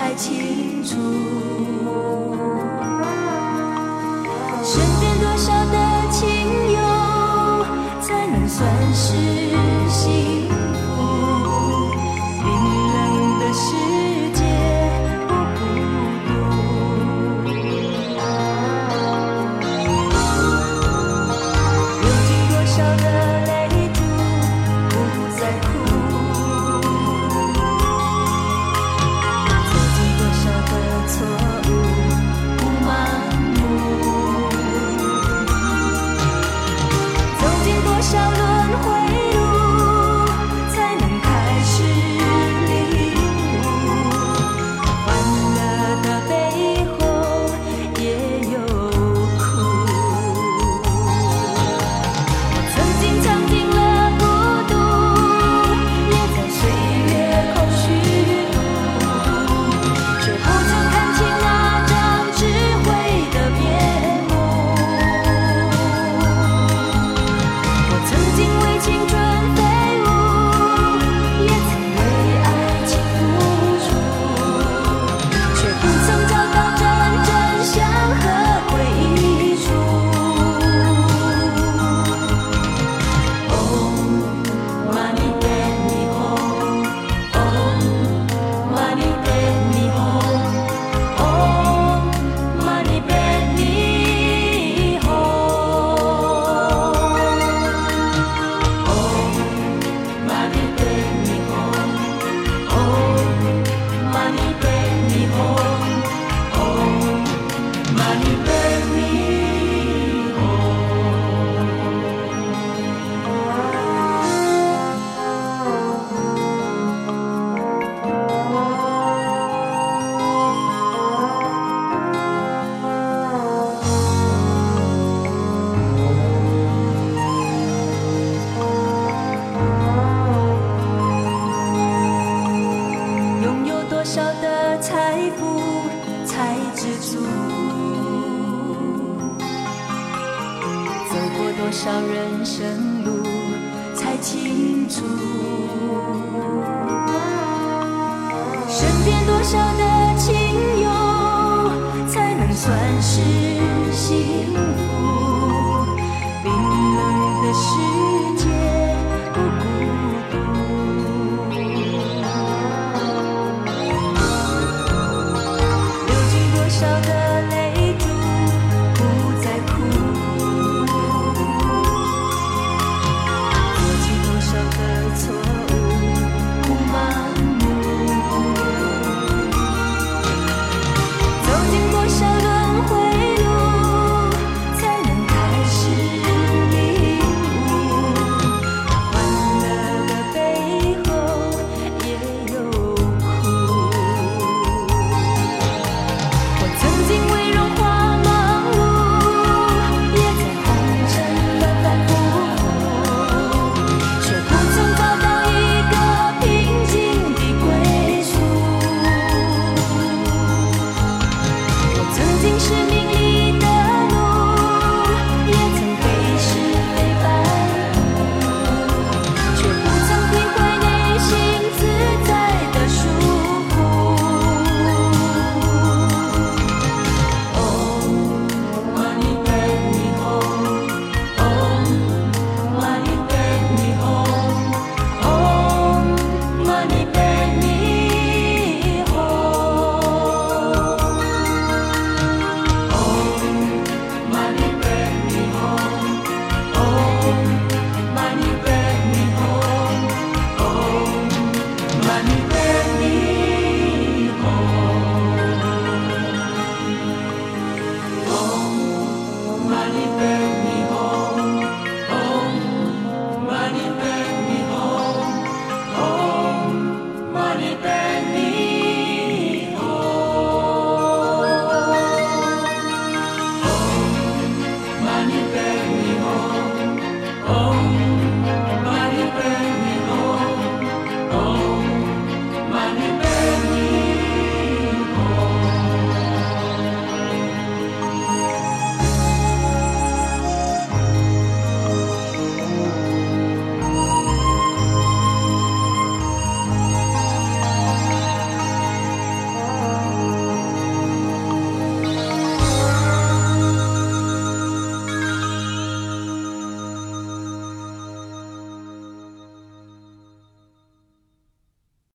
才清楚。身边多少的亲友，才能算是幸福？冰冷的世界不孤独，流尽多少的泪珠，不再哭。走进多少的错误，不盲目。走进多少轮回路，才能开始领悟。欢乐的背后也有苦。我曾经尝尽了孤独，也在岁月空虚度，却不曾看清那张智慧的面目。我曾经为青春飞舞，也曾为爱情付出，却不曾找到真相和归处。Oh, money take me home. Oh, money take me home. Oh, money take me home. Oh, money take me home. Oh, money take me home. Oh, money take me home. 拥有多少的财富才知足？走过多少人生路才清楚？身边多少的亲友才能算是幸福？冰冷的世界不孤独。流尽多少的泪珠，不再哭。做尽多少的错误，不盲目。走进多少轮回路，才能开始领悟。欢乐的背后也有苦。我曾经为荣华忙碌，也在红尘反反复复，却不曾找到一个平静的归宿。我曾经是名利的奴，也曾被是非摆布，却不曾体会内心自在的舒服。Oh, money take me home. Oh, money take me home. Oh, money take me home. Oh, money take me home. Oh, money take me home. Oh, money take me home. Oh, money take me home. Oh, money take me home. Oh, money take